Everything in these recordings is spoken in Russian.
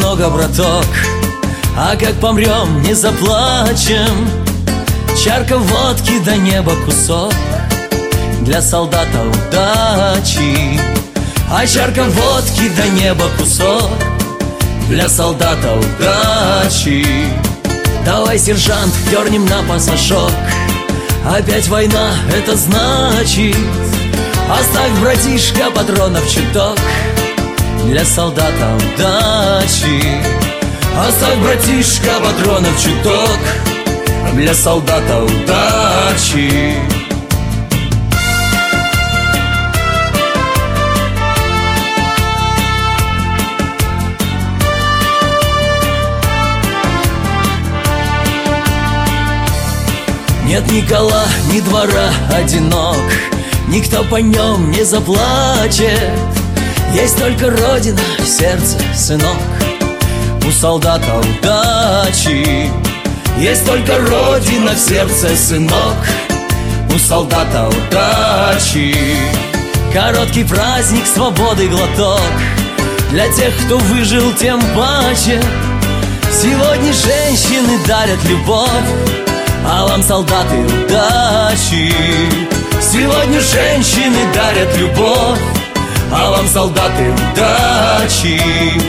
немного, браток, а как помрем, не заплачем. Чарка водки до неба кусок для солдата удачи. А чарка водки до неба кусок для солдата удачи. Давай, сержант, дернем на пасашок. Опять война, это значит оставь, братишка, патронов чуток для солдата удачи. Оставь, братишка, патронов чуток для солдата удачи. Нет ни кола, ни двора одинок, никто по нем не заплачет. Есть только Родина в сердце, сынок, у солдата удачи. Есть только Родина в сердце, сынок, у солдата удачи. Короткий праздник свободы, глоток для тех, кто выжил, тем паче. Сегодня женщины дарят любовь, а вам, солдаты, удачи. Сегодня женщины дарят любовь, а вам, солдаты, удачи.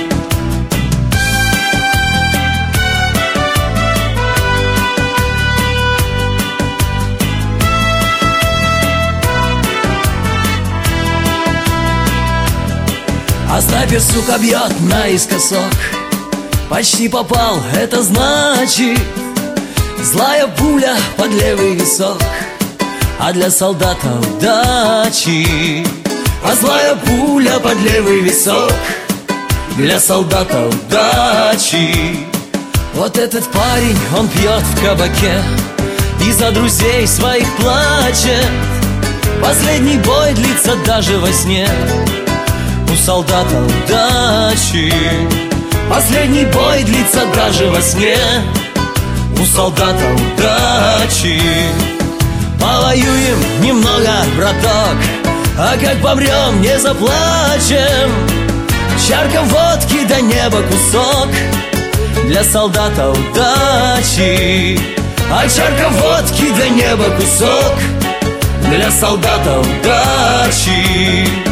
А снайпер, сука, бьет наискосок, почти попал, это значит злая пуля под левый висок, а для солдата удачи. А злая пуля под левый висок для солдата удачи. Вот этот парень, он пьет в кабаке и за друзей своих плачет. Последний бой длится даже во сне у солдата удачи. Последний бой длится даже во сне у солдата удачи. Повоюем немного, браток, а как помрем, не заплачем. Чарка водки до неба кусок для солдата удачи. А чарка водки до неба кусок для солдата удачи.